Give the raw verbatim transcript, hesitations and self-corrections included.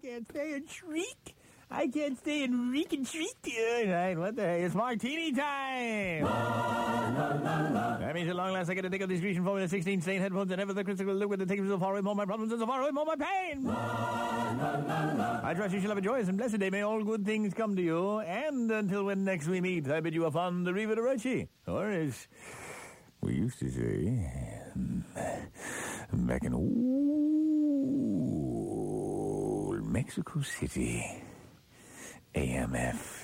can't stay and shriek. I can't stay and reek and shriek. All right, what the hell? It's martini time. La, la, la, la. That means at long last I get to take up these Grecian Formula sixteen stain headphones and ever the crystal look with the takes so far away, more my problems and so far away, more my pain. La, la, la, la. I trust you shall have a joyous and blessed day. May all good things come to you. And until when next we meet, I bid you a fond arrivederci. Or as we used to say, back in old Mexico City, A M F.